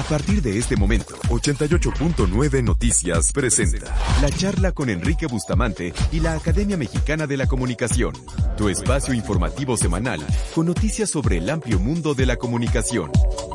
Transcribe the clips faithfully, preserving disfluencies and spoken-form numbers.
A partir de este momento, ochenta y ocho punto nueve Noticias presenta la charla con Enrique Bustamante y la Academia Mexicana de la Comunicación, tu espacio informativo semanal con noticias sobre el amplio mundo de la comunicación.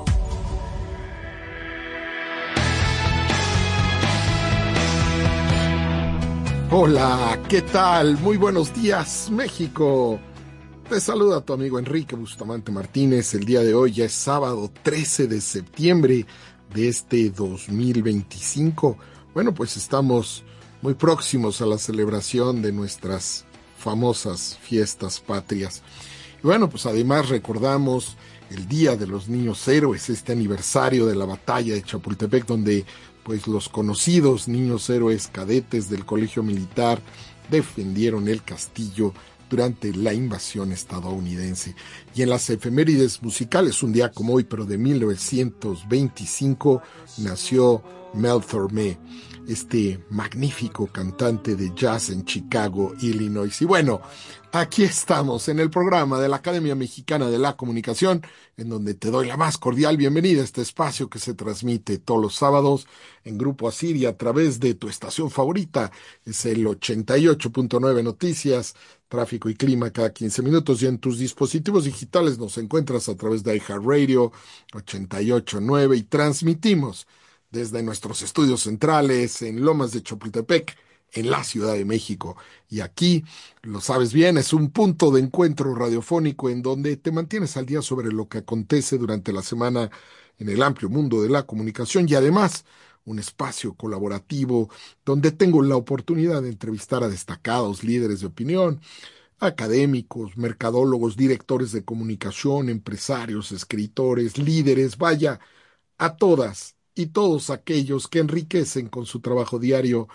Hola, ¿qué tal? Muy buenos días, México. Te saluda tu amigo Enrique Bustamante Martínez. El día de hoy ya es sábado trece de septiembre de este dos mil veinticinco. Bueno, pues estamos muy próximos a la celebración de nuestras famosas fiestas patrias. Y bueno, pues además recordamos el Día de los Niños Héroes, este aniversario de la batalla de Chapultepec, donde pues los conocidos niños héroes cadetes del Colegio Militar defendieron el castillo durante la invasión estadounidense. Y en las efemérides musicales, un día como hoy, pero de mil novecientos veinticinco, nació Mel Tormé, este magnífico cantante de jazz en Chicago, Illinois. Y bueno, aquí estamos en el programa de la Academia Mexicana de la Comunicación, en donde te doy la más cordial bienvenida a este espacio que se transmite todos los sábados en Grupo Asiria a través de tu estación favorita. Es el ochenta y ocho punto nueve Noticias, tráfico y clima cada quince minutos, y en tus dispositivos digitales nos encuentras a través de iHeartRadio ochenta y ocho punto nueve y transmitimos desde nuestros estudios centrales en Lomas de Chapultepec, en la Ciudad de México. Y aquí, lo sabes bien, es un punto de encuentro radiofónico en donde te mantienes al día sobre lo que acontece durante la semana en el amplio mundo de la comunicación, y además un espacio colaborativo donde tengo la oportunidad de entrevistar a destacados líderes de opinión, académicos, mercadólogos, directores de comunicación, empresarios, escritores, líderes, vaya, a todas y todos aquellos que enriquecen con su trabajo diario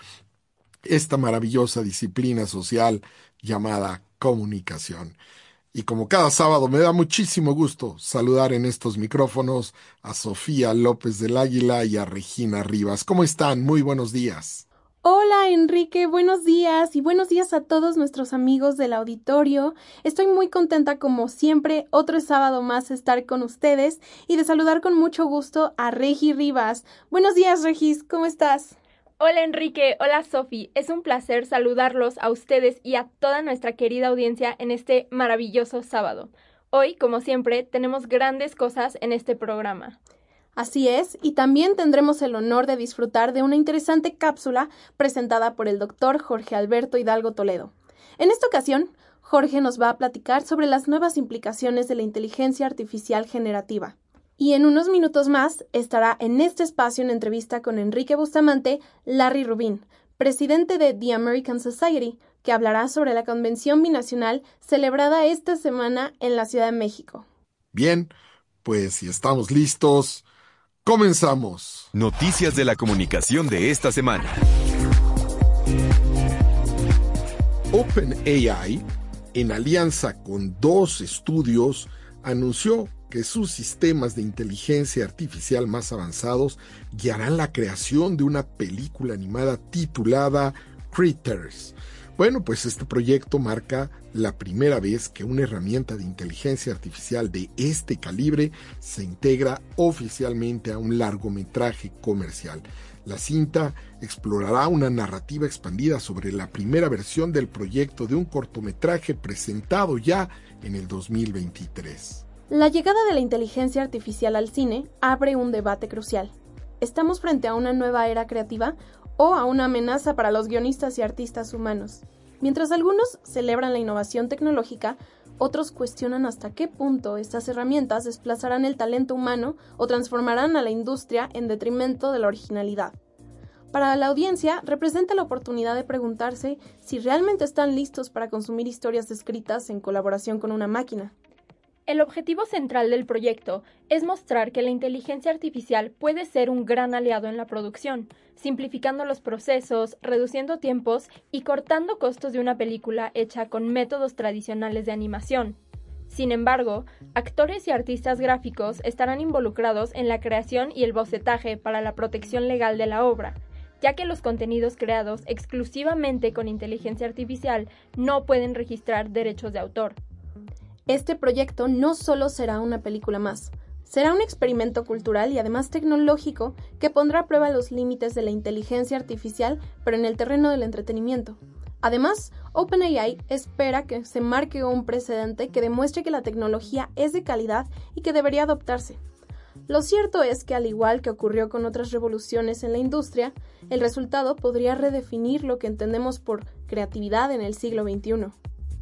esta maravillosa disciplina social llamada comunicación. Y como cada sábado me da muchísimo gusto saludar en estos micrófonos a Sofía López del Águila y a Regina Rivas. ¿Cómo están? Muy buenos días. Hola Enrique, buenos días y buenos días a todos nuestros amigos del auditorio. Estoy muy contenta como siempre, otro sábado más estar con ustedes y de saludar con mucho gusto a Regi Rivas. Buenos días Regis, ¿cómo estás? Hola Enrique, hola Sofi, es un placer saludarlos a ustedes y a toda nuestra querida audiencia en este maravilloso sábado. Hoy, como siempre, tenemos grandes cosas en este programa. Así es, y también tendremos el honor de disfrutar de una interesante cápsula presentada por el doctor Jorge Alberto Hidalgo Toledo. En esta ocasión, Jorge nos va a platicar sobre las nuevas implicaciones de la inteligencia artificial generativa. Y en unos minutos más estará en este espacio en entrevista con Enrique Bustamante, Larry Rubin, presidente de The American Society, que hablará sobre la convención binacional celebrada esta semana en la Ciudad de México. Bien, pues si estamos listos, comenzamos. Noticias de la comunicación de esta semana. OpenAI, en alianza con dos estudios, anunció que sus sistemas de inteligencia artificial más avanzados guiarán la creación de una película animada titulada Critters. Bueno, pues este proyecto marca la primera vez que una herramienta de inteligencia artificial de este calibre se integra oficialmente a un largometraje comercial. La cinta explorará una narrativa expandida sobre la primera versión del proyecto de un cortometraje presentado ya en el dos mil veintitrés. La llegada de la inteligencia artificial al cine abre un debate crucial. ¿Estamos frente a una nueva era creativa o a una amenaza para los guionistas y artistas humanos? Mientras algunos celebran la innovación tecnológica, otros cuestionan hasta qué punto estas herramientas desplazarán el talento humano o transformarán a la industria en detrimento de la originalidad. Para la audiencia, representa la oportunidad de preguntarse si realmente están listos para consumir historias escritas en colaboración con una máquina. El objetivo central del proyecto es mostrar que la inteligencia artificial puede ser un gran aliado en la producción, simplificando los procesos, reduciendo tiempos y cortando costos de una película hecha con métodos tradicionales de animación. Sin embargo, actores y artistas gráficos estarán involucrados en la creación y el bocetaje para la protección legal de la obra, ya que los contenidos creados exclusivamente con inteligencia artificial no pueden registrar derechos de autor. Este proyecto no solo será una película más, Será un experimento cultural y además tecnológico que pondrá a prueba los límites de la inteligencia artificial, pero en el terreno del entretenimiento. Además, OpenAI espera que se marque un precedente que demuestre que la tecnología es de calidad y que debería adoptarse. Lo cierto es que, al igual que ocurrió con otras revoluciones en la industria, el resultado podría redefinir lo que entendemos por creatividad en el siglo veintiuno.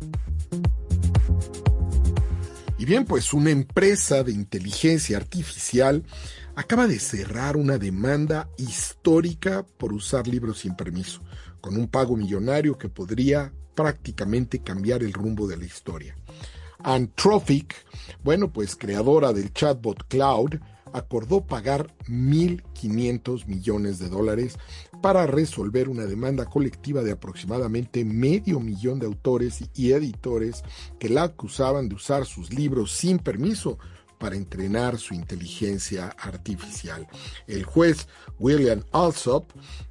Y bien, pues una empresa de inteligencia artificial acaba de cerrar una demanda histórica por usar libros sin permiso, con un pago millonario que podría prácticamente cambiar el rumbo de la historia. Anthropic, bueno, pues creadora del chatbot Claude, acordó pagar mil quinientos millones de dólares para resolver una demanda colectiva de aproximadamente medio millón de autores y editores que la acusaban de usar sus libros sin permiso para entrenar su inteligencia artificial. El juez William Alsop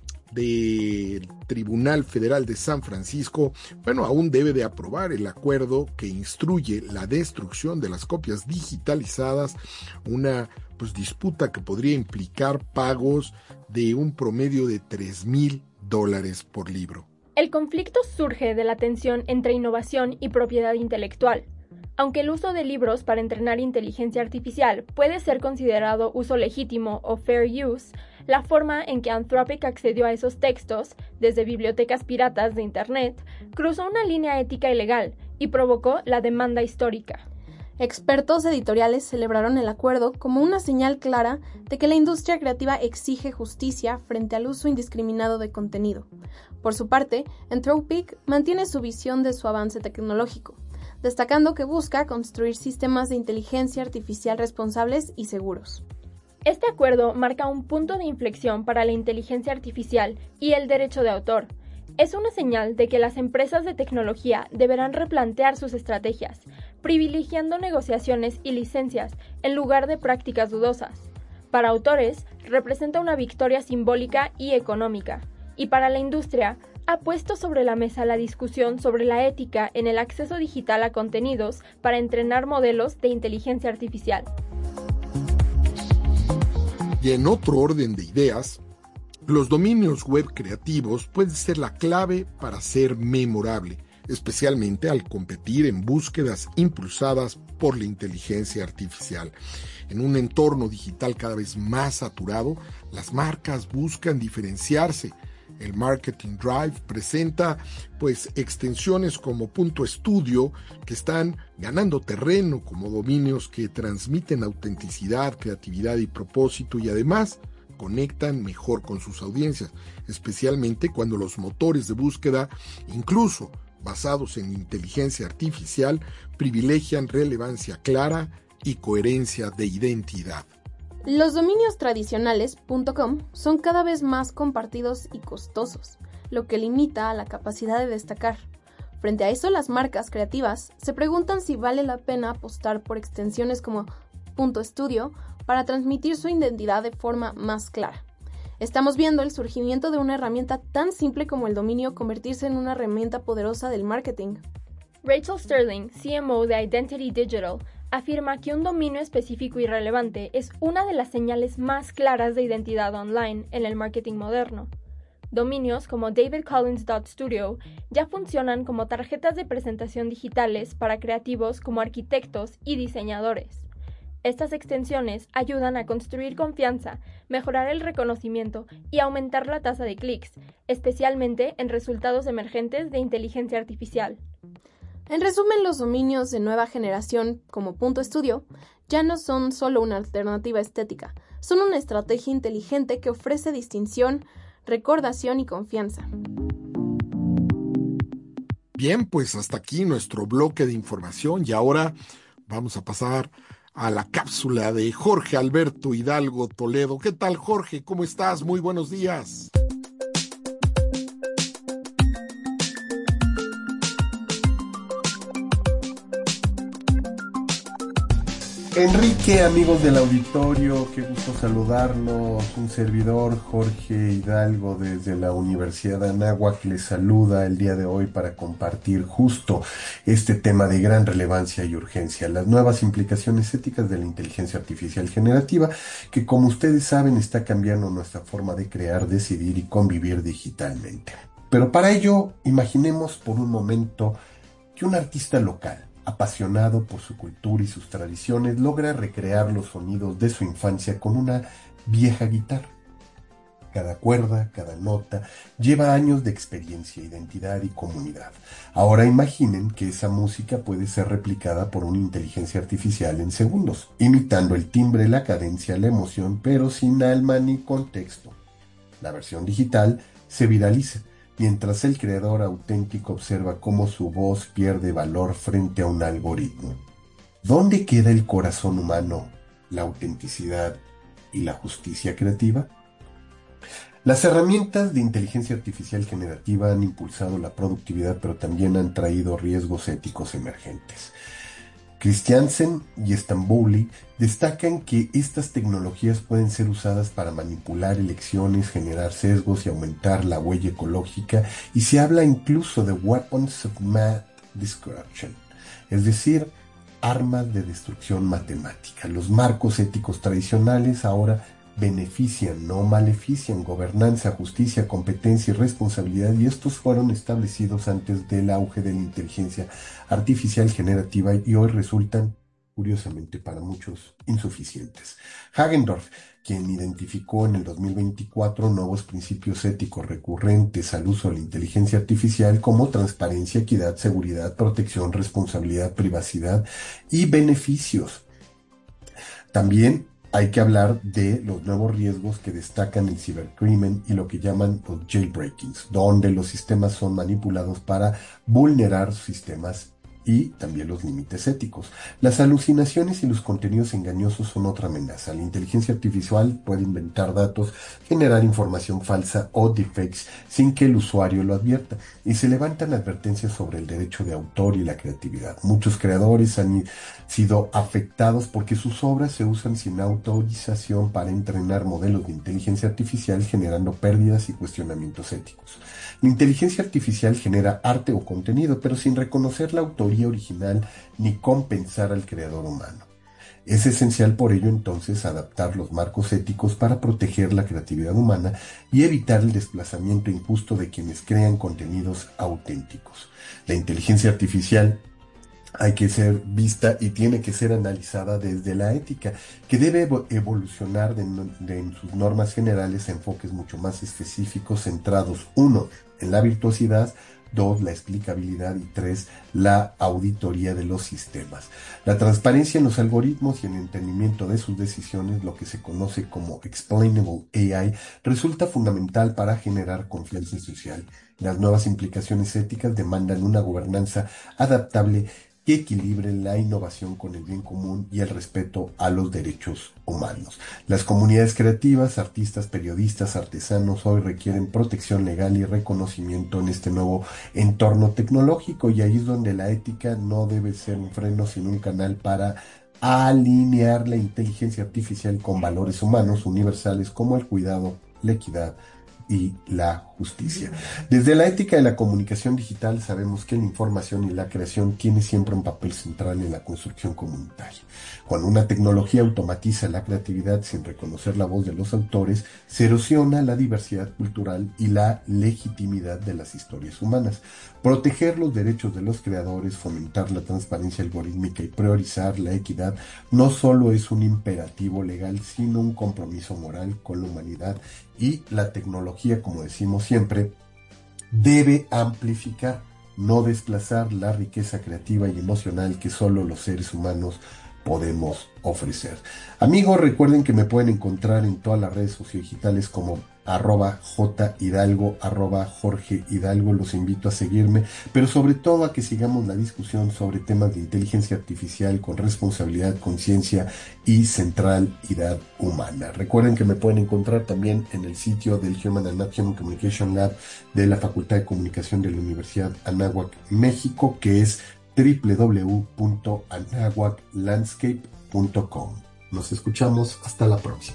del Tribunal Federal de San Francisco, bueno, aún debe de aprobar el acuerdo que instruye la destrucción de las copias digitalizadas, una pues disputa que podría implicar pagos de un promedio de tres mil dólares por libro. El conflicto surge de la tensión entre innovación y propiedad intelectual. Aunque el uso de libros para entrenar inteligencia artificial puede ser considerado uso legítimo o fair use, la forma en que Anthropic accedió a esos textos, desde bibliotecas piratas de Internet, cruzó una línea ética y legal y provocó la demanda histórica. Expertos editoriales celebraron el acuerdo como una señal clara de que la industria creativa exige justicia frente al uso indiscriminado de contenido. Por su parte, Anthropic mantiene su visión de su avance tecnológico, destacando que busca construir sistemas de inteligencia artificial responsables y seguros. Este acuerdo marca un punto de inflexión para la inteligencia artificial y el derecho de autor. Es una señal de que las empresas de tecnología deberán replantear sus estrategias, privilegiando negociaciones y licencias en lugar de prácticas dudosas. Para autores, representa una victoria simbólica y económica, y para la industria, ha puesto sobre la mesa la discusión sobre la ética en el acceso digital a contenidos para entrenar modelos de inteligencia artificial. Y en otro orden de ideas, los dominios web creativos pueden ser la clave para ser memorable, especialmente al competir en búsquedas impulsadas por la inteligencia artificial. En un entorno digital cada vez más saturado, las marcas buscan diferenciarse. El Marketing Drive presenta pues extensiones como Punto Estudio que están ganando terreno como dominios que transmiten autenticidad, creatividad y propósito y además conectan mejor con sus audiencias, especialmente cuando los motores de búsqueda, incluso basados en inteligencia artificial, privilegian relevancia clara y coherencia de identidad. Los dominios tradicionales .com son cada vez más compartidos y costosos, lo que limita a la capacidad de destacar. Frente a eso, las marcas creativas se preguntan si vale la pena apostar por extensiones como Punto Estudio para transmitir su identidad de forma más clara. Estamos viendo el surgimiento de una herramienta tan simple como el dominio convertirse en una herramienta poderosa del marketing. Rachel Sterling, C M O de Identity Digital, afirma que un dominio específico y relevante es una de las señales más claras de identidad online en el marketing moderno. Dominios como david collins punto studio ya funcionan como tarjetas de presentación digitales para creativos como arquitectos y diseñadores. Estas extensiones ayudan a construir confianza, mejorar el reconocimiento y aumentar la tasa de clics, especialmente en resultados emergentes de inteligencia artificial. En resumen, los dominios de nueva generación como Punto Estudio ya no son solo una alternativa estética, son una estrategia inteligente que ofrece distinción, recordación y confianza. Bien, pues hasta aquí nuestro bloque de información y ahora vamos a pasar a la cápsula de Jorge Alberto Hidalgo Toledo. ¿Qué tal, Jorge? ¿Cómo estás? Muy buenos días. Enrique, amigos del auditorio, qué gusto saludarlos. Un servidor, Jorge Hidalgo, desde la Universidad de Anáhuac, les saluda el día de hoy para compartir justo este tema de gran relevancia y urgencia, las nuevas implicaciones éticas de la inteligencia artificial generativa, que como ustedes saben está cambiando nuestra forma de crear, decidir y convivir digitalmente. Pero para ello, imaginemos por un momento que un artista local, apasionado por su cultura y sus tradiciones, logra recrear los sonidos de su infancia con una vieja guitarra. Cada cuerda, cada nota, lleva años de experiencia, identidad y comunidad. Ahora imaginen que esa música puede ser replicada por una inteligencia artificial en segundos, imitando el timbre, la cadencia, la emoción, pero sin alma ni contexto. La versión digital se viraliza, mientras el creador auténtico observa cómo su voz pierde valor frente a un algoritmo. ¿Dónde queda el corazón humano, la autenticidad y la justicia creativa? Las herramientas de inteligencia artificial generativa han impulsado la productividad, pero también han traído riesgos éticos emergentes. Christiansen y Stambouli destacan que estas tecnologías pueden ser usadas para manipular elecciones, generar sesgos y aumentar la huella ecológica, y se habla incluso de weapons of math destruction, es decir, armas de destrucción matemática. Los marcos éticos tradicionales ahora benefician, no malefician, gobernanza, justicia, competencia y responsabilidad, y estos fueron establecidos antes del auge de la inteligencia artificial generativa y hoy resultan, curiosamente para muchos, insuficientes. Hagendorf, quien identificó en el dos mil veinticuatro nuevos principios éticos recurrentes al uso de la inteligencia artificial como transparencia, equidad, seguridad, protección, responsabilidad, privacidad y beneficios. También hay que hablar de los nuevos riesgos que destacan el cibercrimen y lo que llaman los jailbreakings, donde los sistemas son manipulados para vulnerar sistemas y también los límites éticos. Las alucinaciones y los contenidos engañosos son otra amenaza. La inteligencia artificial puede inventar datos, generar información falsa o deepfakes sin que el usuario lo advierta, y se levantan advertencias sobre el derecho de autor y la creatividad. Muchos creadores han sido afectados porque sus obras se usan sin autorización para entrenar modelos de inteligencia artificial, generando pérdidas y cuestionamientos éticos. La inteligencia artificial genera arte o contenido, pero sin reconocer la autoría original ni compensar al creador humano. Es esencial por ello entonces adaptar los marcos éticos para proteger la creatividad humana y evitar el desplazamiento injusto de quienes crean contenidos auténticos. La inteligencia artificial hay que ser vista y tiene que ser analizada desde la ética, que debe evolucionar de, de, en sus normas generales a enfoques mucho más específicos, centrados, uno, en la virtuosidad, dos, la explicabilidad y tres, la auditoría de los sistemas. La transparencia en los algoritmos y el entendimiento de sus decisiones, lo que se conoce como Explainable A I, resulta fundamental para generar confianza social. Las nuevas implicaciones éticas demandan una gobernanza adaptable que equilibre la innovación con el bien común y el respeto a los derechos humanos. Las comunidades creativas, artistas, periodistas, artesanos hoy requieren protección legal y reconocimiento en este nuevo entorno tecnológico, y ahí es donde la ética no debe ser un freno, sino un canal para alinear la inteligencia artificial con valores humanos universales como el cuidado, la equidad y la justicia. Desde la ética de la comunicación digital sabemos que la información y la creación tiene siempre un papel central en la construcción comunitaria. Cuando una tecnología automatiza la creatividad sin reconocer la voz de los autores, se erosiona la diversidad cultural y la legitimidad de las historias humanas. Proteger los derechos de los creadores, fomentar la transparencia algorítmica y priorizar la equidad no solo es un imperativo legal, sino un compromiso moral con la humanidad, y la tecnología, como decimos siempre, debe amplificar, no desplazar la riqueza creativa y emocional que solo los seres humanos podemos ofrecer. Amigos, recuerden que me pueden encontrar en todas las redes sociodigitales como arroba jhidalgo, arroba Jorge Hidalgo. Los invito a seguirme, pero sobre todo a que sigamos la discusión sobre temas de inteligencia artificial con responsabilidad, conciencia y centralidad humana. Recuerden que me pueden encontrar también en el sitio del Human and Not Human Communication Lab de la Facultad de Comunicación de la Universidad Anáhuac, México, que es doble u doble u doble u punto anáhuac landscape punto com. Nos escuchamos hasta la próxima.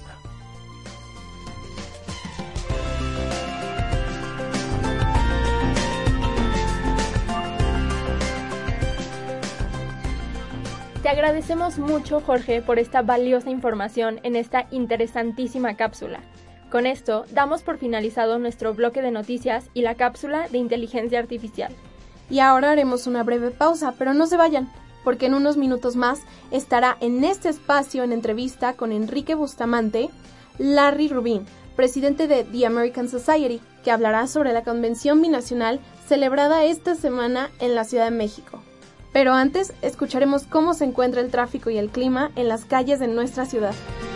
Te agradecemos mucho, Jorge, por esta valiosa información en esta interesantísima cápsula. Con esto, damos por finalizado nuestro bloque de noticias y la cápsula de inteligencia artificial. Y ahora haremos una breve pausa, pero no se vayan, porque en unos minutos más estará en este espacio en entrevista con Enrique Bustamante, Larry Rubin, presidente de The American Society, que hablará sobre la convención binacional celebrada esta semana en la Ciudad de México. Pero antes, escucharemos cómo se encuentra el tráfico y el clima en las calles de nuestra ciudad.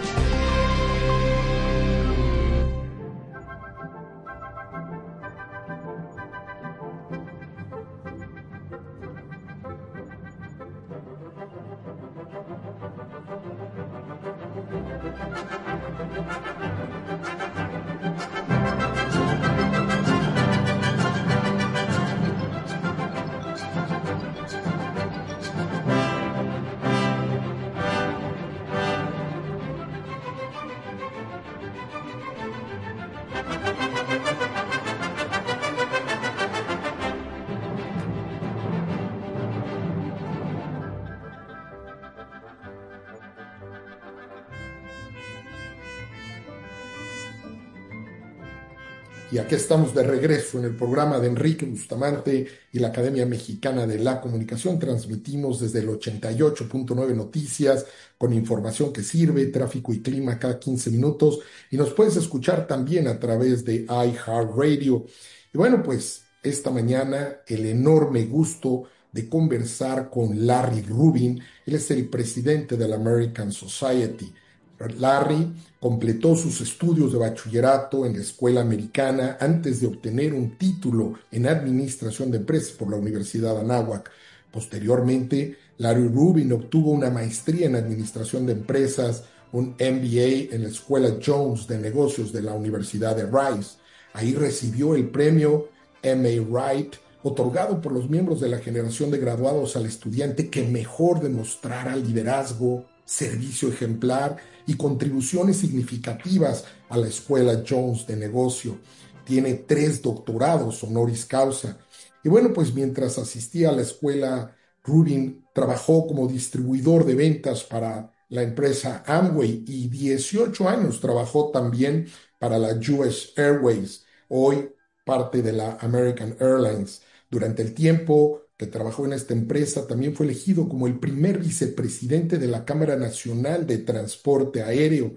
Y aquí estamos de regreso en el programa de Enrique Bustamante y la Academia Mexicana de la Comunicación. Transmitimos desde el ochenta y ocho punto nueve Noticias con información que sirve, tráfico y clima cada quince minutos. Y nos puedes escuchar también a través de iHeartRadio. Y bueno, pues esta mañana el enorme gusto de conversar con Larry Rubin. Él es el presidente de la American Society. Larry completó sus estudios de bachillerato en la escuela americana antes de obtener un título en administración de empresas por la Universidad Anáhuac. Posteriormente, Larry Rubin obtuvo una maestría en administración de empresas, un M B A en la Escuela Jones de Negocios de la Universidad de Rice. Ahí recibió el premio M A Wright, otorgado por los miembros de la generación de graduados al estudiante que mejor demostrara liderazgo, servicio ejemplar y contribuciones significativas a la Escuela Jones de Negocio. Tiene tres doctorados honoris causa. Y bueno, pues mientras asistía a la escuela, Rubin trabajó como distribuidor de ventas para la empresa Amway y dieciocho años trabajó también para la U S Airways, hoy parte de la American Airlines. Durante el tiempo que trabajó en esta empresa, también fue elegido como el primer vicepresidente de la Cámara Nacional de Transporte Aéreo.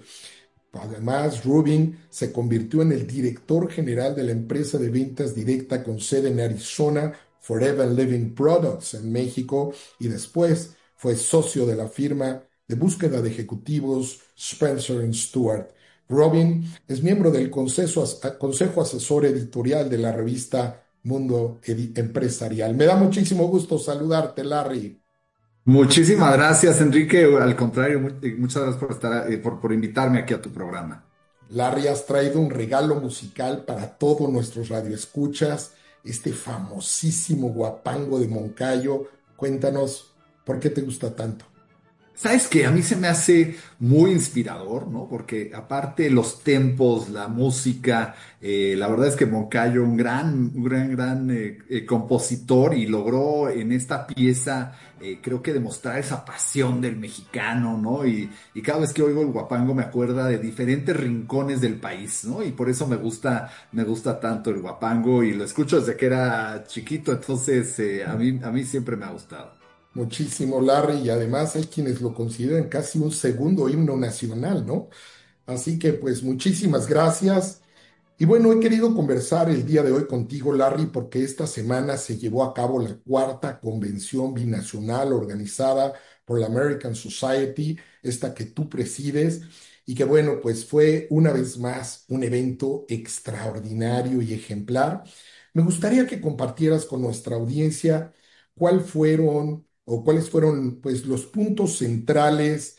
Además, Rubin se convirtió en el director general de la empresa de ventas directa con sede en Arizona, Forever Living Products, en México, y después fue socio de la firma de búsqueda de ejecutivos Spencer and Stewart. Rubin es miembro del Consejo, Consejo Asesor Editorial de la revista Mundo Empresarial. Me da muchísimo gusto saludarte, Larry. Muchísimas gracias, Enrique. Al contrario, muchas gracias por estar, eh, por, por invitarme aquí a tu programa. Larry, has traído un regalo musical para todos nuestros radioescuchas, este famosísimo guapango de Moncayo. Cuéntanos, ¿por qué te gusta tanto? Sabes que a mí se me hace muy inspirador, ¿no? Porque aparte los tempos, la música, eh, la verdad es que Moncayo, un gran, un gran, gran eh, eh, compositor y logró en esta pieza, eh, creo que demostrar esa pasión del mexicano, ¿no? Y, y cada vez que oigo el guapango me acuerda de diferentes rincones del país, ¿no? Y por eso me gusta, me gusta tanto el guapango y lo escucho desde que era chiquito, entonces eh, a mí, a mí siempre me ha gustado. Muchísimo, Larry, y además hay quienes lo consideran casi un segundo himno nacional, ¿no? Así que pues muchísimas gracias. Y bueno, he querido conversar el día de hoy contigo, Larry, porque esta semana se llevó a cabo la cuarta convención binacional organizada por la American Society, esta que tú presides, y que bueno, pues fue una vez más un evento extraordinario y ejemplar. Me gustaría que compartieras con nuestra audiencia cuál fueron o cuáles fueron pues los puntos centrales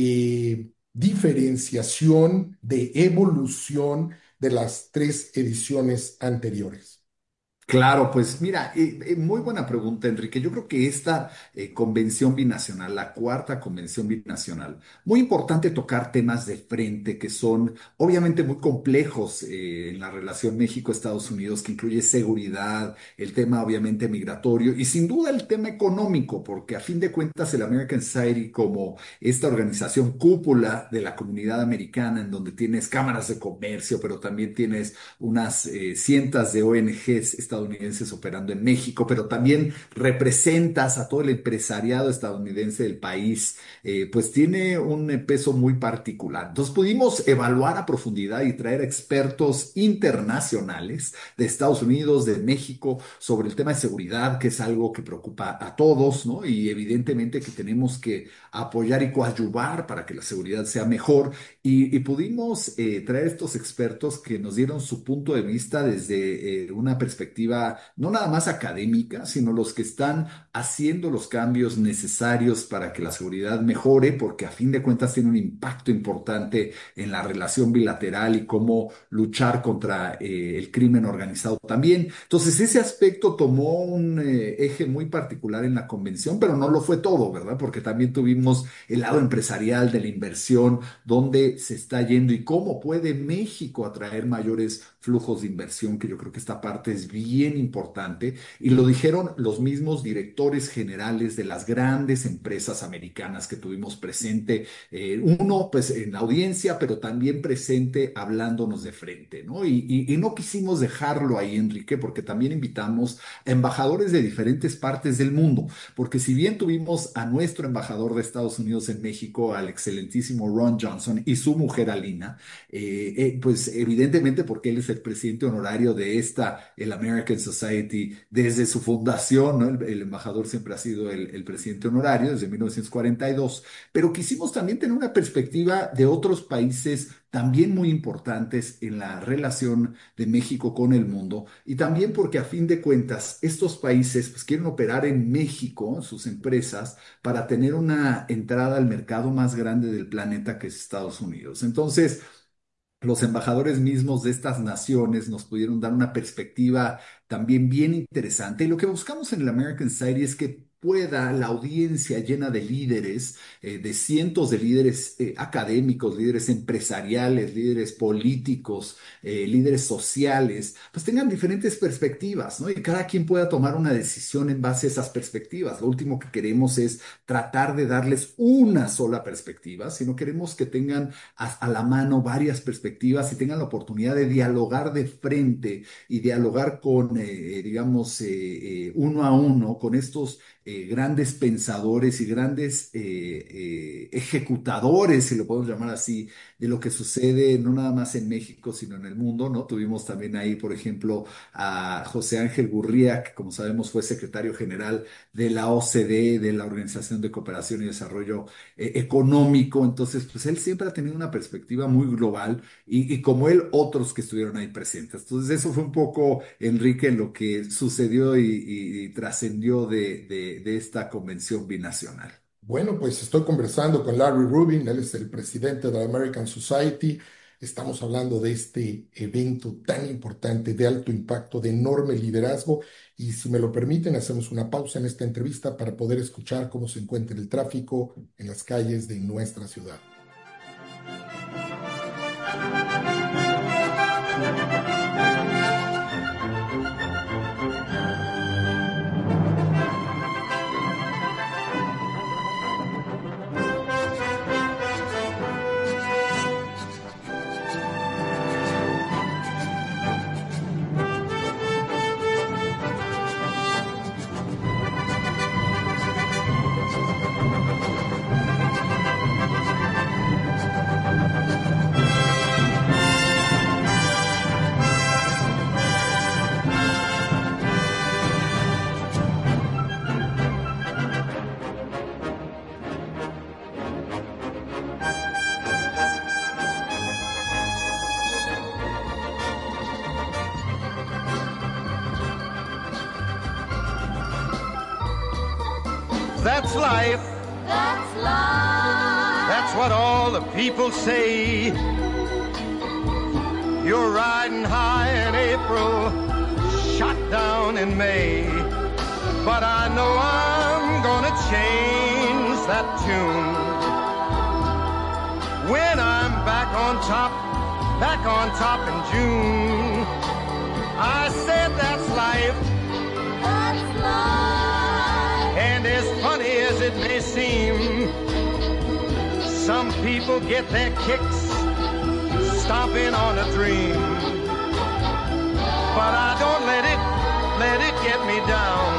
de diferenciación, de evolución de las tres ediciones anteriores. Claro, pues mira, eh, eh, muy buena pregunta, Enrique. Yo creo que esta eh, convención binacional, la cuarta convención binacional, muy importante tocar temas de frente que son obviamente muy complejos eh, en la relación México-Estados Unidos, que incluye seguridad, el tema obviamente migratorio y sin duda el tema económico, porque a fin de cuentas el American Society como esta organización cúpula de la comunidad americana, en donde tienes cámaras de comercio, pero también tienes unas eh, cientos de O N Ges estadounidenses operando en México, pero también representas a todo el empresariado estadounidense del país, eh, pues tiene un eh, peso muy particular. Entonces pudimos evaluar a profundidad y traer expertos internacionales de Estados Unidos, de México, sobre el tema de seguridad, que es algo que preocupa a todos, ¿no? Y evidentemente que tenemos que apoyar y coadyuvar para que la seguridad sea mejor. Y, y pudimos eh, traer estos expertos que nos dieron su punto de vista desde eh, una perspectiva no nada más académica, sino los que están haciendo los cambios necesarios para que la seguridad mejore, porque a fin de cuentas tiene un impacto importante en la relación bilateral y cómo luchar contra eh, el crimen organizado también. Entonces, ese aspecto tomó un eh, eje muy particular en la convención, pero no lo fue todo, ¿verdad? Porque también tuvimos el lado empresarial de la inversión, donde se está yendo y cómo puede México atraer mayores flujos de inversión, que yo creo que esta parte es bien importante. Y lo dijeron los mismos directores generales de las grandes empresas americanas que tuvimos presente, eh, uno pues en la audiencia, pero también presente hablándonos de frente, ¿no? Y, y, y no quisimos dejarlo ahí, Enrique, porque también invitamos a embajadores de diferentes partes del mundo, porque si bien tuvimos a nuestro embajador de Estados Unidos en México, al excelentísimo Ron Johnson, y su mujer Alina, eh, eh, pues evidentemente porque él es el presidente honorario de esta, el American Society, desde su fundación, ¿no? El, el embajador siempre ha sido el, el presidente honorario desde mil novecientos cuarenta y dos, pero quisimos también tener una perspectiva de otros países también muy importantes en la relación de México con el mundo y también porque a fin de cuentas estos países pues, quieren operar en México, sus empresas, para tener una entrada al mercado más grande del planeta que es Estados Unidos. Entonces, los embajadores mismos de estas naciones nos pudieron dar una perspectiva también bien interesante. Y lo que buscamos en el American Society es que pueda la audiencia llena de líderes, eh, de cientos de líderes eh, académicos, líderes empresariales, líderes políticos, eh, líderes sociales, pues tengan diferentes perspectivas, ¿no? Y cada quien pueda tomar una decisión en base a esas perspectivas. Lo último que queremos es tratar de darles una sola perspectiva, sino queremos que tengan a, a la mano varias perspectivas y tengan la oportunidad de dialogar de frente y dialogar con, eh, digamos, eh, eh, uno a uno con estos eh, grandes pensadores y grandes eh, eh, ejecutadores, si lo podemos llamar así, de lo que sucede no nada más en México, sino en el mundo, ¿no? Tuvimos también ahí, por ejemplo, a José Ángel Gurría, que como sabemos fue secretario general de la O C D E, de la Organización de Cooperación y Desarrollo eh, Económico. Entonces, pues él siempre ha tenido una perspectiva muy global y, y como él, otros que estuvieron ahí presentes. Entonces, eso fue un poco, Enrique, lo que sucedió y, y- y trascendió de, de- de esta convención binacional. Bueno, pues estoy conversando con Larry Rubin, él es el presidente de la American Society. Estamos hablando de este evento tan importante, de alto impacto, de enorme liderazgo. Y si me lo permiten, hacemos una pausa en esta entrevista para poder escuchar cómo se encuentra el tráfico en las calles de nuestra ciudad. That's life. That's life. That's what all the people say. You're riding high in April, shot down in May. But I know I'm gonna change that tune when I'm back on top, back on top in June. I said that's life, That's life. and as funny as it may seem, some people get their kicks stomping on a dream. But I don't let it, let it get me down.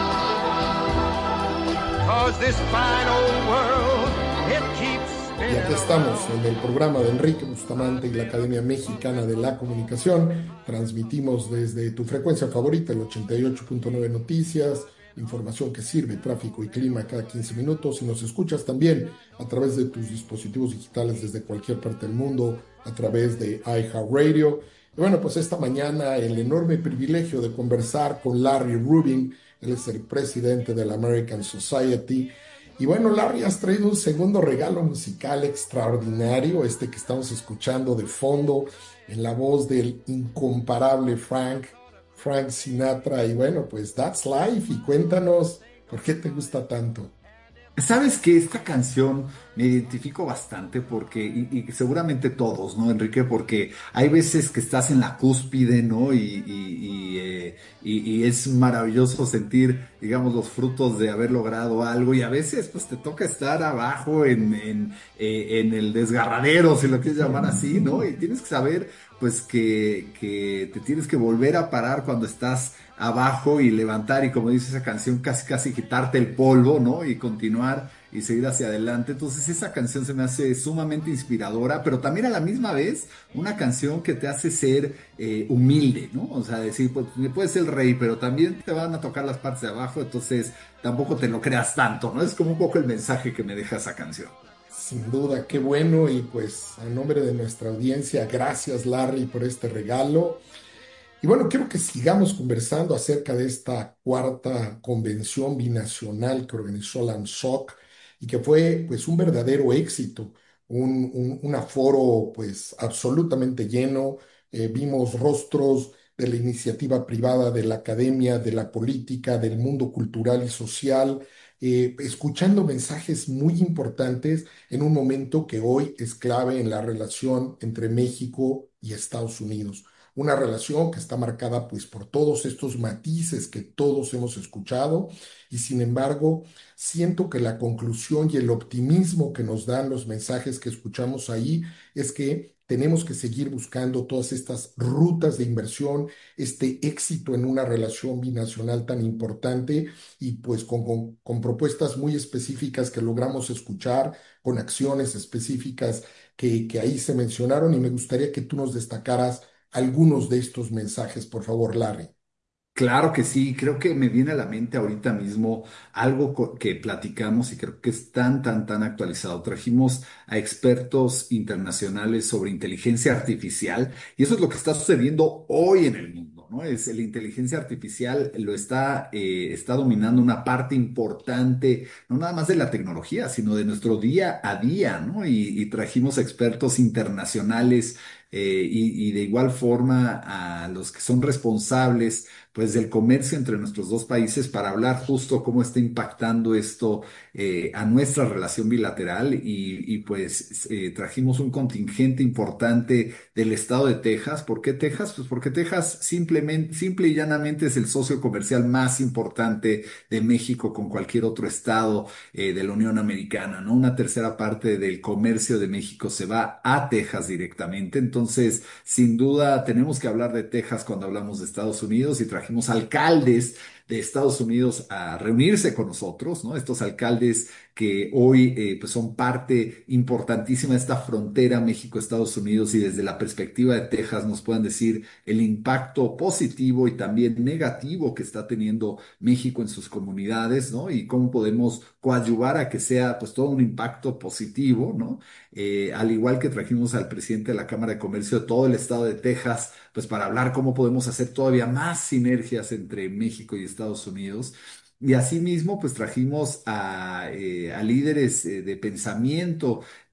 'Cause this fine old world, it keeps Y aquí spinning estamos around. en el programa de Enrique Bustamante y la Academia Mexicana de la Comunicación. Transmitimos desde tu frecuencia favorita, el ochenta y ocho punto nueve Noticias, información que sirve, tráfico y clima cada quince minutos. Y nos escuchas también a través de tus dispositivos digitales desde cualquier parte del mundo, a través de iHeartRadio. Y bueno, pues esta mañana el enorme privilegio de conversar con Larry Rubin. Él es el presidente de la American Society. Y bueno, Larry, has traído un segundo regalo musical extraordinario, este que estamos escuchando de fondo en la voz del incomparable Frank, Frank Sinatra. Y bueno, pues That's Life. Y cuéntanos, ¿por qué te gusta tanto? Sabes que esta canción me identifico bastante porque, y, y seguramente todos, ¿no, Enrique? Porque hay veces que estás en la cúspide, ¿no? Y, y, y, eh, y- y es maravilloso sentir, digamos, los frutos de haber logrado algo y a veces pues te toca estar abajo en, en, eh, en el desgarradero, si lo quieres llamar así, ¿no? Y tienes que saber pues que, que te tienes que volver a parar cuando estás abajo y levantar y como dice esa canción, casi casi quitarte el polvo, ¿no? Y continuar y seguir hacia adelante. Entonces esa canción se me hace sumamente inspiradora, pero también a la misma vez una canción que te hace ser eh, humilde, ¿no? O sea, decir, pues puedes ser el rey, pero también te van a tocar las partes de abajo, entonces tampoco te lo creas tanto, ¿no? Es como un poco el mensaje que me deja esa canción. Sin duda, qué bueno. Y pues a nombre de nuestra audiencia, gracias Larry por este regalo. Y bueno, quiero que sigamos conversando acerca de esta cuarta convención binacional que organizó la ANSOC y que fue pues un verdadero éxito, un, un- un aforo pues absolutamente lleno. Eh, vimos rostros de la iniciativa privada, de la academia, de la política, del mundo cultural y social, eh, escuchando mensajes muy importantes en un momento que hoy es clave en la relación entre México y Estados Unidos, una relación que está marcada pues por todos estos matices que todos hemos escuchado. Y sin embargo siento que la conclusión y el optimismo que nos dan los mensajes que escuchamos ahí es que tenemos que seguir buscando todas estas rutas de inversión, este éxito en una relación binacional tan importante y pues con, con- con propuestas muy específicas que logramos escuchar, con acciones específicas que, que ahí se mencionaron. Y me gustaría que tú nos destacaras algunos de estos mensajes, por favor, Larry. Claro que sí, creo que me viene a la mente ahorita mismo algo co- que platicamos y creo que es tan, tan, tan actualizado. Trajimos a expertos internacionales sobre inteligencia artificial y eso es lo que está sucediendo hoy en el mundo, ¿no? Es la inteligencia artificial lo está, eh, está dominando una parte importante, no nada más de la tecnología, sino de nuestro día a día, ¿no? Y, y trajimos expertos internacionales eh, y, y de igual forma a los que son responsables pues del comercio entre nuestros dos países para hablar justo cómo está impactando esto eh, a nuestra relación bilateral y, y, pues eh, trajimos un contingente importante del estado de Texas. ¿Por qué Texas? Pues porque Texas simplemente, simple y llanamente es el socio comercial más importante de México con cualquier otro estado eh, de la Unión Americana, ¿no? Una tercera parte del comercio de México se va a Texas directamente. Entonces, sin duda, tenemos que hablar de Texas cuando hablamos de Estados Unidos y trajimos alcaldes de Estados Unidos a reunirse con nosotros, ¿no? Estos alcaldes que hoy eh, pues son parte importantísima de esta frontera México-Estados Unidos y desde la perspectiva de Texas nos puedan decir el impacto positivo y también negativo que está teniendo México en sus comunidades, ¿no? Y cómo podemos coadyuvar a que sea pues todo un impacto positivo, ¿no? Eh, al igual que trajimos al presidente de la Cámara de Comercio de todo el estado de Texas, pues para hablar cómo podemos hacer todavía más sinergias entre México y Estados Unidos. Y asimismo, pues trajimos a, eh, a líderes eh, de pensamiento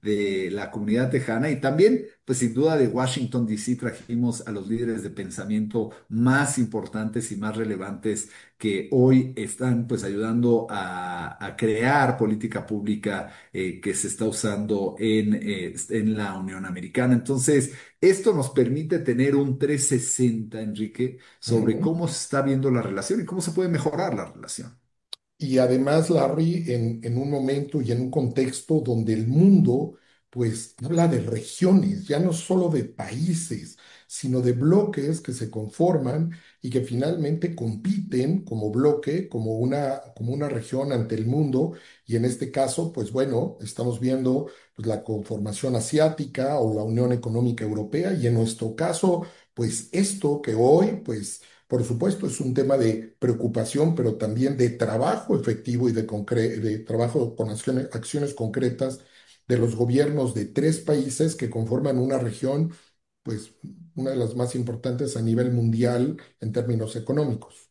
de la comunidad tejana y también, pues sin duda de Washington, D C trajimos a los líderes de pensamiento más importantes y más relevantes que hoy están pues ayudando a, a crear política pública eh, que se está usando en, eh, en la Unión Americana. Entonces, esto nos permite tener un trescientos sesenta, Enrique, sobre Ujú. cómo se está viendo la relación y cómo se puede mejorar la relación. Y además, Larry, en, en un momento y en un contexto donde el mundo, pues, habla de regiones, ya no solo de países, sino de bloques que se conforman y que finalmente compiten como bloque, como una, como una región ante el mundo. Y en este caso, pues bueno, estamos viendo pues, la conformación asiática o la Unión Económica Europea. Y en nuestro caso, pues esto que hoy, pues por supuesto, es un tema de preocupación, pero también de trabajo efectivo y de, concre- de trabajo con acciones, acciones concretas de los gobiernos de tres países que conforman una región, pues una de las más importantes a nivel mundial en términos económicos.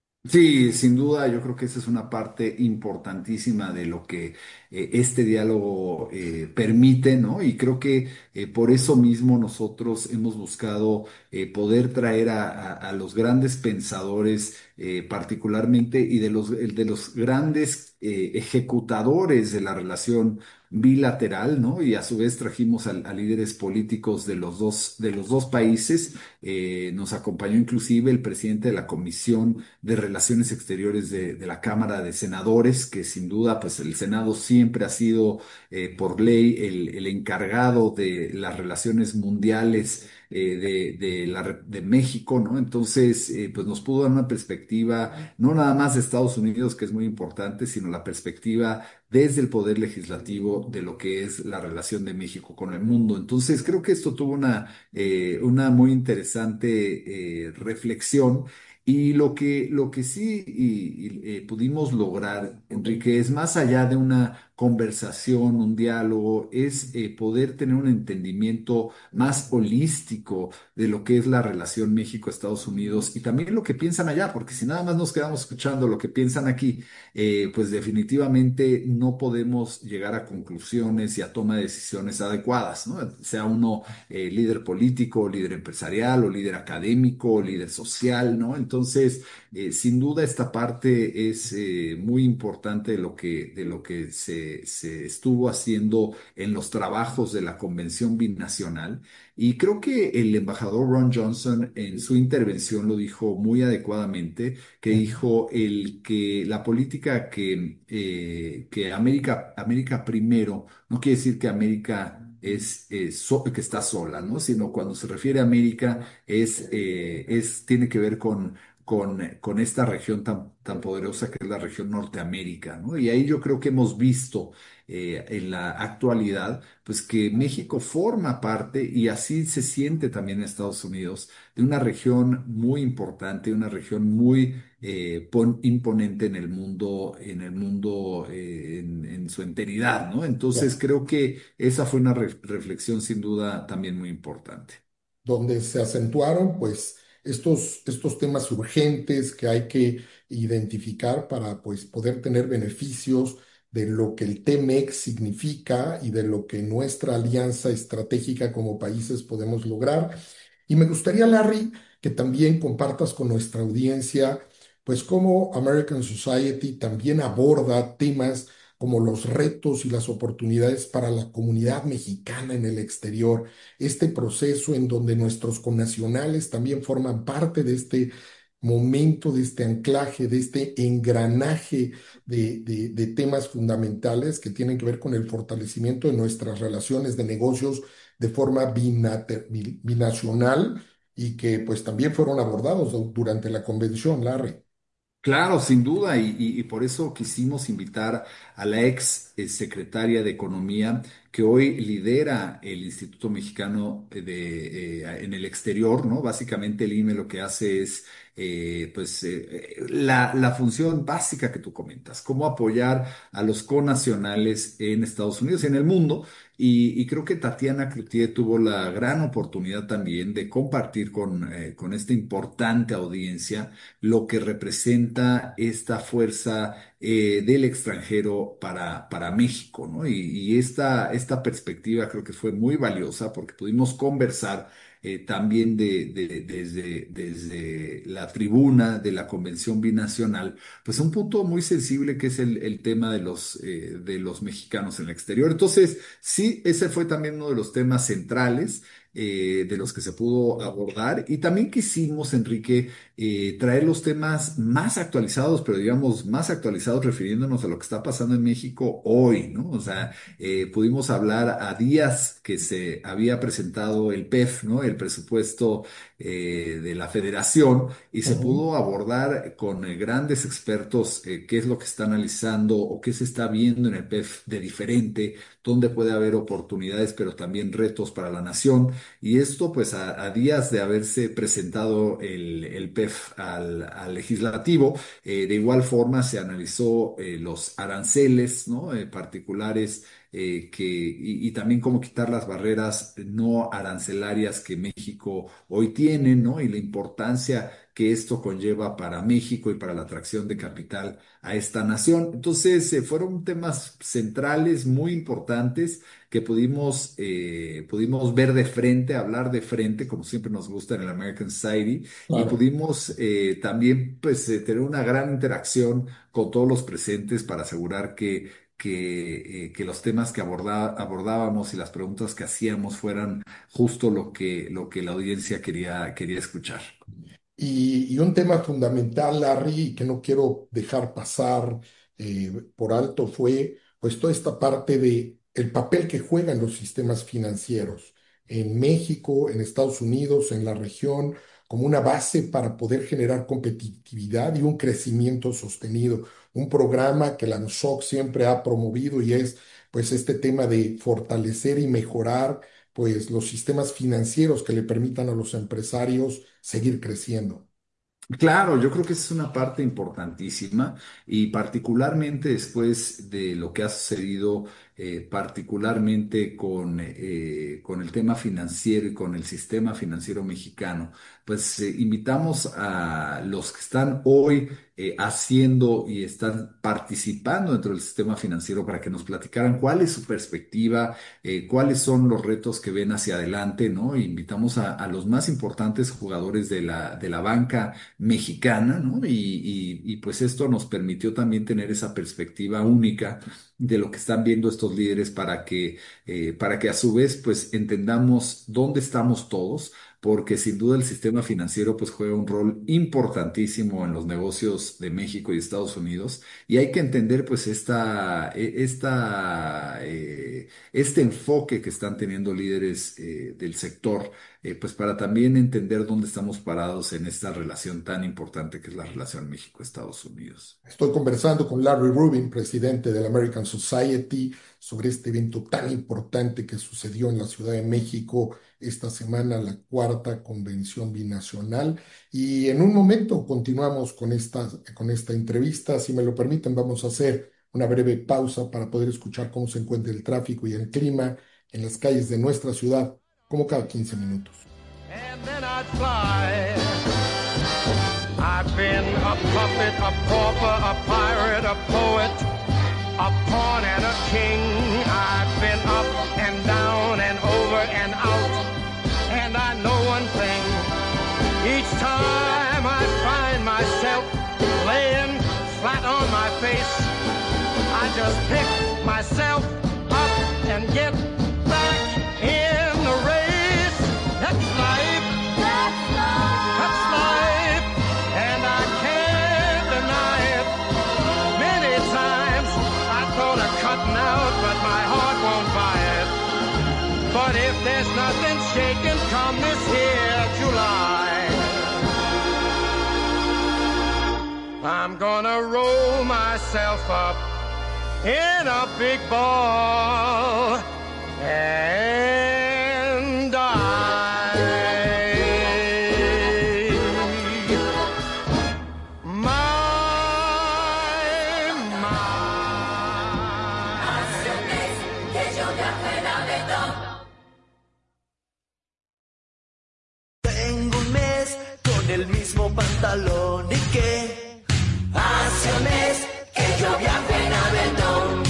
Sí, sin duda, yo creo que esa es una parte importantísima de lo que eh, este diálogo eh, permite, ¿no? Y creo que eh, por eso mismo nosotros hemos buscado eh, poder traer a, a- a los grandes pensadores, eh, particularmente, y de los, el de los grandes eh, ejecutadores de la relación bilateral, ¿no? Y a su vez trajimos a, a líderes políticos de los dos, de los dos países. Eh, nos acompañó inclusive el presidente de la Comisión de Relaciones Exteriores de, de la Cámara de Senadores, que sin duda, pues el Senado siempre ha sido eh, por ley el, el encargado de las relaciones mundiales eh, de, de, la, re- de México, ¿no? Entonces, eh, pues nos pudo dar una perspectiva, no nada más de Estados Unidos, que es muy importante, sino la perspectiva desde el poder legislativo de lo que es la relación de México con el mundo. Entonces, creo que esto tuvo una, eh, una muy interesante eh, reflexión. Y lo que, lo que sí y- y, eh, pudimos lograr, Enrique, es más allá de una conversación, un diálogo, es eh, poder tener un entendimiento más holístico de lo que es la relación México-Estados Unidos y también lo que piensan allá, porque si nada más nos quedamos escuchando lo que piensan aquí, eh, pues definitivamente no podemos llegar a conclusiones y a toma de decisiones adecuadas, ¿no? Sea uno eh, líder político, líder empresarial o líder académico o líder social, ¿no? Entonces, eh, sin duda esta parte es eh, muy importante de lo que, de lo que se, se estuvo haciendo en los trabajos de la Convención Binacional. Y creo que el embajador Ron Johnson en su intervención lo dijo muy adecuadamente, que dijo el que la política que, eh, que América, América primero no quiere decir que América es, eh, so- que está sola, ¿no? Sino cuando se refiere a América es, eh, es, tiene que ver con, con, con esta región tan, tan poderosa que es la región Norteamérica, ¿no? Y ahí yo creo que hemos visto eh, en la actualidad, pues que México forma parte y así se siente también en Estados Unidos de una región muy importante, una región muy eh, pon- imponente en el mundo, en el mundo eh, en, en su enteridad, ¿no? Entonces creo que esa fue una re- reflexión sin duda también muy importante. Donde se acentuaron pues estos, estos temas urgentes que hay que identificar para pues poder tener beneficios de lo que el T-MEC significa y de lo que nuestra alianza estratégica como países podemos lograr. Y me gustaría, Larry, que también compartas con nuestra audiencia, pues cómo American Society también aborda temas como los retos y las oportunidades para la comunidad mexicana en el exterior, este proceso en donde nuestros connacionales también forman parte de este momento, de este anclaje, de este engranaje de, de- de temas fundamentales que tienen que ver con el fortalecimiento de nuestras relaciones de negocios de forma binate- bi- binacional y que pues también fueron abordados du- durante la convención, Larry. Claro, sin duda, y, y- y por eso quisimos invitar a la ex eh, secretaria de Economía, que hoy lidera el Instituto Mexicano de, eh, en el exterior, ¿no? Básicamente el I M E lo que hace es, eh, pues, eh, eh, la, la función básica que tú comentas, cómo apoyar a los connacionales en Estados Unidos y en el mundo. Y, y creo que Tatiana Cloutier tuvo la gran oportunidad también de compartir con, eh, con esta importante audiencia lo que representa esta fuerza eh, del extranjero para, para México, ¿no? Y, y esta, esta perspectiva creo que fue muy valiosa porque pudimos conversar eh, también de, de- desde, desde la tribuna de la Convención Binacional, pues un punto muy sensible que es el, el tema de los, eh, de los mexicanos en el exterior. Entonces, sí, ese fue también uno de los temas centrales eh, de los que se pudo abordar. Y también quisimos, Enrique, eh, traer los temas más actualizados, pero digamos más actualizados refiriéndonos a lo que está pasando en México hoy, ¿no? O sea, eh, pudimos hablar a días que se había presentado el P E F, ¿no? El presupuesto eh, de la Federación, y se Ujú. pudo abordar con eh, grandes expertos eh, qué es lo que está analizando o qué se está viendo en el P E F de diferente, dónde puede haber oportunidades, pero también retos para la nación. Y esto, pues, a, a días de haberse presentado el, el P E F al, al legislativo, eh, de igual forma se analizó eh, los aranceles, ¿no? Eh, particulares eh, que, y, y también cómo quitar las barreras no arancelarias que México hoy tiene, ¿no? Y la importancia que esto conlleva para México y para la atracción de capital a esta nación. Entonces, eh, fueron temas centrales muy importantes que pudimos, eh, pudimos ver de frente, hablar de frente, como siempre nos gusta en el American Society, y Claro. pudimos eh, también pues, eh, tener una gran interacción con todos los presentes para asegurar que, que, eh, que los temas que aborda- abordábamos y las preguntas que hacíamos fueran justo lo que, lo que la audiencia quería, quería escuchar. Y, y un tema fundamental, Larry, que no quiero dejar pasar eh, por alto fue pues toda esta parte de el papel que juegan los sistemas financieros en México, en Estados Unidos, en la región, como una base para poder generar competitividad y un crecimiento sostenido. Un programa que la ANSOC siempre ha promovido y es pues este tema de fortalecer y mejorar pues los sistemas financieros que le permitan a los empresarios seguir creciendo. Claro, yo creo que esa es una parte importantísima y particularmente después de lo que ha sucedido, eh, particularmente con, eh, con el tema financiero y con el sistema financiero mexicano, pues eh, invitamos a los que están hoy eh, haciendo y están participando dentro del sistema financiero para que nos platicaran cuál es su perspectiva, eh, cuáles son los retos que ven hacia adelante, ¿no? Invitamos a, a los más importantes jugadores de la, de la banca mexicana, ¿no? Y, y- y, pues esto nos permitió también tener esa perspectiva única de lo que están viendo estos líderes para que, eh, para que a su vez pues entendamos dónde estamos todos, porque sin duda el sistema financiero pues juega un rol importantísimo en los negocios de México y Estados Unidos, y hay que entender pues esta, e- esta, eh, este enfoque que están teniendo líderes eh, del sector, eh, pues para también entender dónde estamos parados en esta relación tan importante que es la relación México-Estados Unidos. Estoy conversando con Larry Rubin, presidente del American Society, sobre este evento tan importante que sucedió en la Ciudad de México esta semana, la cuarta convención binacional. Y en un momento continuamos con esta, con esta entrevista. Si me lo permiten, vamos a hacer una breve pausa para poder escuchar cómo se encuentra el tráfico y el clima en las calles de nuestra ciudad, como cada quince minutos. And then I'd fly. I've been a puppet, a pauper, a pirate, a poet, a pawn and a king. I've been up and down and over and out. And I know one thing. Each time I find myself laying flat on my face, I just pick myself up and get back in the race. That's life. That's life. And I can't deny it. Many times I thought of cutting out, but my heart won't buy it. But if there's nothing shaking come this here July, I'm gonna roll myself up in a big ball and die. My, my. Tengo un mes con el mismo pantalón y que hace un mes que yo viajo en Aventón.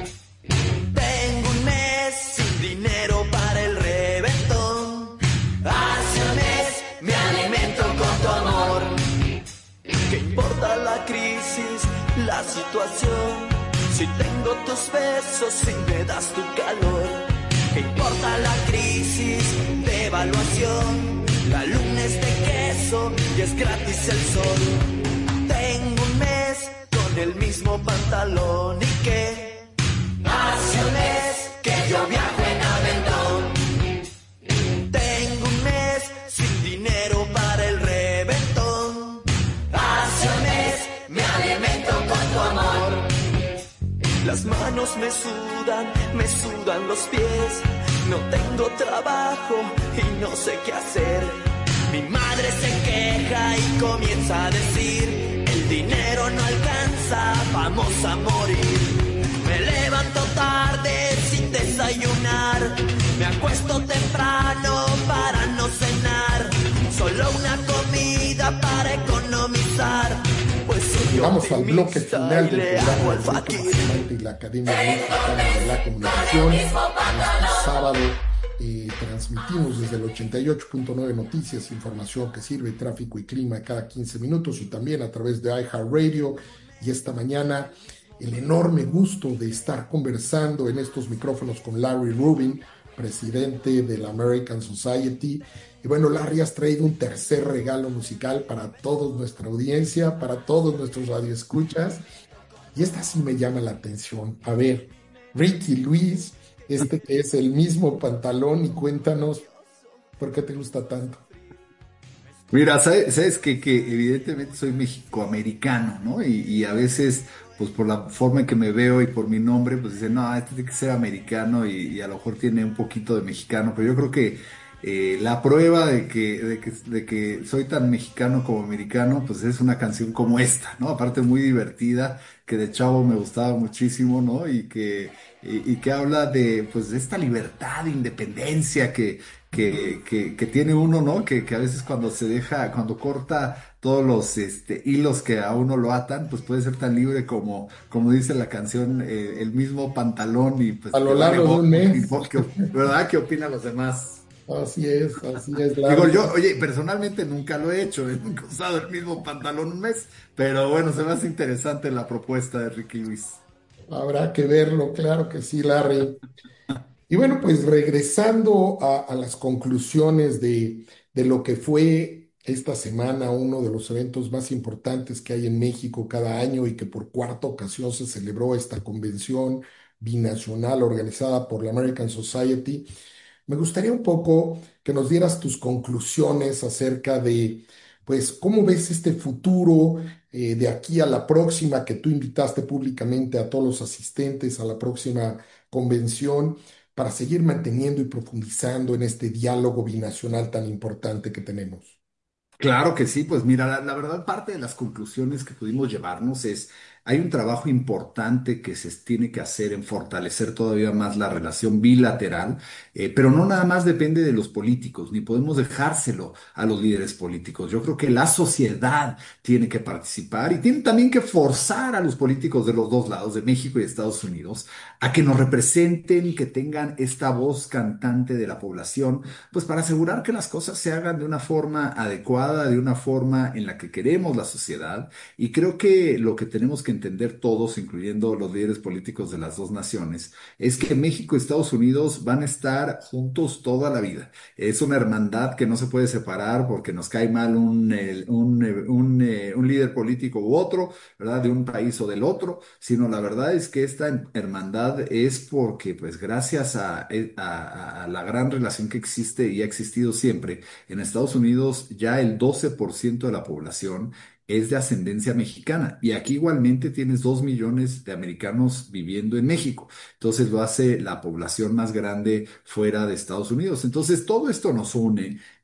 Tengo un mes sin dinero para el reventón. Hace un mes me alimento con tu amor. ¿Qué importa la crisis, la situación? Si tengo tus besos, si me das tu calor. ¿Qué importa la crisis, devaluación? La luna es de queso y es gratis el sol. Tengo un mes con el mismo pantalón y que hace un mes que yo viajo en Aventón. Tengo un mes sin dinero para el reventón. Hace un mes me alimento con tu amor. Las manos me sudan, me sudan los pies. No tengo trabajo y no sé qué hacer. Mi madre se queja y comienza a decir: el dinero no alcanza, vamos a morir. Me levanto tarde sin desayunar. Me acuesto temprano para no cenar. Solo una comida para economizar. Pues soy Llegamos al bloque optimista final y del le hago programa al de Enrique fakir. Bustamante y la Academia Mexicana de la Comunicación. Este sábado eh, transmitimos desde el ochenta y ocho punto nueve Noticias, información que sirve, tráfico y clima cada quince minutos, y también a través de iHeartRadio. Y esta mañana el enorme gusto de estar conversando en estos micrófonos con Larry Rubin, presidente de la American Society. Y bueno, Larry, has traído un tercer regalo musical para toda nuestra audiencia, para todos nuestros radioescuchas. Y esta sí me llama la atención. A ver, Ricky Luis, este que es el mismo pantalón, y cuéntanos por qué te gusta tanto. Mira, sabes, sabes que, que evidentemente soy mexicoamericano, ¿no? Y, y a veces, pues por la forma en que me veo y por mi nombre, pues dicen, no, este tiene que ser americano, y, y a lo mejor tiene un poquito de mexicano, pero yo creo que eh, la prueba de que, de que, de que soy tan mexicano como americano, pues es una canción como esta, ¿no? Aparte muy divertida, que de chavo me gustaba muchísimo, ¿no? Y que, y, y que habla de, pues, de esta libertad, de independencia que, que, que, que tiene uno, ¿no? Que, que a veces cuando se deja, cuando corta todos los este, hilos que a uno lo atan, pues puede ser tan libre como, como dice la canción, eh, el mismo pantalón, y pues A lo que largo vale de un gorro, mes. y que- ¿verdad? ¿Qué opinan los demás? Así es, así es, Digo, Larry. yo, oye, personalmente nunca lo he hecho, eh, nunca he usado el mismo pantalón un mes, pero bueno, se me hace interesante la propuesta de Ricky Luis. Habrá que verlo, claro que sí, Larry. Y bueno, pues regresando a, a las conclusiones de, de lo que fue esta semana uno de los eventos más importantes que hay en México cada año, y que por cuarta ocasión se celebró esta convención binacional organizada por la American Society. Me gustaría un poco que nos dieras tus conclusiones acerca de, pues, cómo ves este futuro eh, de aquí a la próxima, que tú invitaste públicamente a todos los asistentes a la próxima convención, para seguir manteniendo y profundizando en este diálogo binacional tan importante que tenemos. Claro que sí, pues mira, la, la verdad, parte de las conclusiones que pudimos llevarnos es, hay un trabajo importante que se tiene que hacer en fortalecer todavía más la relación bilateral, eh, pero no nada más depende de los políticos, ni podemos dejárselo a los líderes políticos. Yo creo que la sociedad tiene que participar, y tiene también que forzar a los políticos de los dos lados, de México y Estados Unidos, a que nos representen, que tengan esta voz cantante de la población, pues para asegurar que las cosas se hagan de una forma adecuada, de una forma en la que queremos la sociedad. Y creo que lo que tenemos que entender todos, incluyendo los líderes políticos de las dos naciones, es que México y Estados Unidos van a estar juntos toda la vida. Es una hermandad que no se puede separar porque nos cae mal un, eh, un, eh, un, eh, un líder político u otro, ¿verdad? De un país o del otro, sino la verdad es que esta hermandad es porque, pues, gracias a, eh, a, a la gran relación que existe y ha existido siempre, en Estados Unidos ya el doce por ciento de la población es de ascendencia mexicana, y aquí igualmente tienes dos millones de americanos viviendo en México. Entonces lo hace la población más grande fuera de Estados Unidos. Entonces todo esto nos une,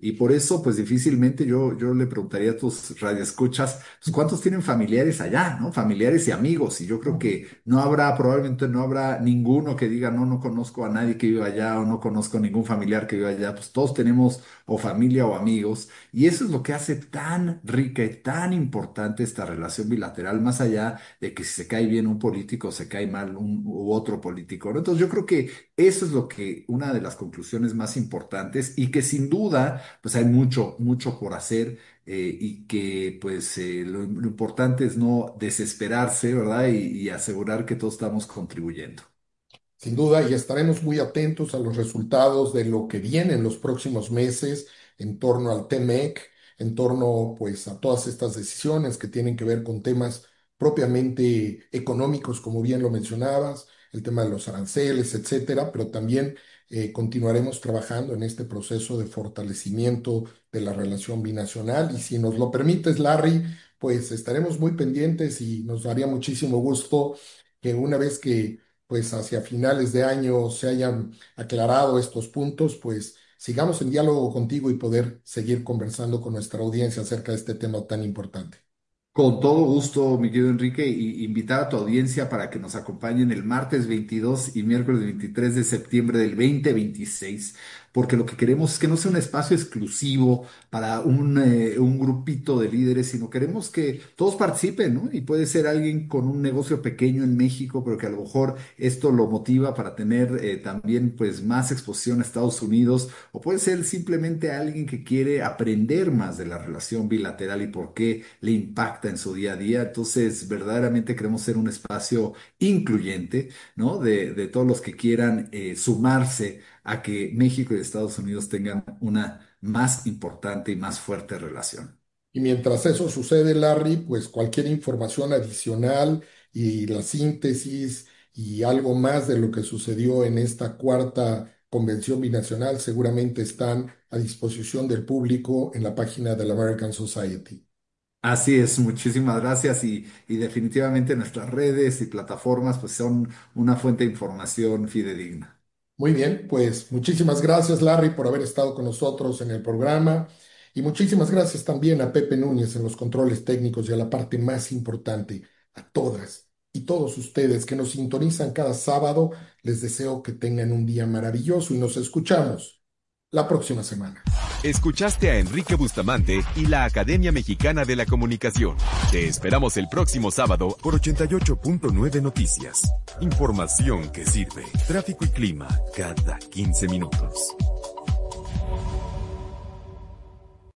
Y por eso, pues difícilmente yo, yo le preguntaría a tus radioescuchas, pues cuántos tienen familiares allá, ¿no? Familiares y amigos. Y yo creo que no habrá, probablemente no habrá ninguno que diga, no, no conozco a nadie que viva allá o no conozco a ningún familiar que viva allá. Pues todos tenemos o familia o amigos. Y eso es lo que hace tan rica y tan importante esta relación bilateral, más allá de que si se cae bien un político, se cae mal un u otro político, ¿no? Entonces yo creo que eso es lo que, una de las conclusiones más importantes y que sin duda, pues hay mucho, mucho por hacer eh, y que pues eh, lo, lo importante es no desesperarse, ¿verdad? Y, y asegurar que todos estamos contribuyendo. Sin duda, y estaremos muy atentos a los resultados de lo que viene en los próximos meses en torno al T-MEC, en torno pues a todas estas decisiones que tienen que ver con temas propiamente económicos, como bien lo mencionabas, el tema de los aranceles, etcétera, pero también eh, continuaremos trabajando en este proceso de fortalecimiento de la relación binacional. Y si nos lo permites, Larry, pues estaremos muy pendientes y nos daría muchísimo gusto que una vez que pues hacia finales de año se hayan aclarado estos puntos, pues sigamos en diálogo contigo y poder seguir conversando con nuestra audiencia acerca de este tema tan importante. Con todo gusto, mi querido Enrique, y invitar a tu audiencia para que nos acompañen el martes veintidós y miércoles veintitrés de septiembre del dos mil veintiséis, porque lo que queremos es que no sea un espacio exclusivo para un, eh, un grupito de líderes, sino queremos que todos participen, ¿no? Y puede ser alguien con un negocio pequeño en México, pero que a lo mejor esto lo motiva para tener eh, también pues más exposición a Estados Unidos, o puede ser simplemente alguien que quiere aprender más de la relación bilateral y por qué le impacta en su día a día. Entonces, verdaderamente queremos ser un espacio incluyente, ¿no? De, de todos los que quieran eh, sumarse a que México y Estados Unidos tengan una más importante y más fuerte relación. Y mientras eso sucede, Larry, pues cualquier información adicional y la síntesis y algo más de lo que sucedió en esta cuarta convención binacional seguramente están a disposición del público en la página de la American Society. Así es, muchísimas gracias y, y definitivamente nuestras redes y plataformas pues son una fuente de información fidedigna. Muy bien, pues muchísimas gracias, Larry, por haber estado con nosotros en el programa y muchísimas gracias también a Pepe Núñez en los controles técnicos y a la parte más importante, a todas y todos ustedes que nos sintonizan cada sábado. Les deseo que tengan un día maravilloso y nos escuchamos la próxima semana. Escuchaste a Enrique Bustamante y la Academia Mexicana de la Comunicación. Te esperamos el próximo sábado por ochenta y ocho punto nueve Noticias. Información que sirve. Tráfico y clima cada quince minutos.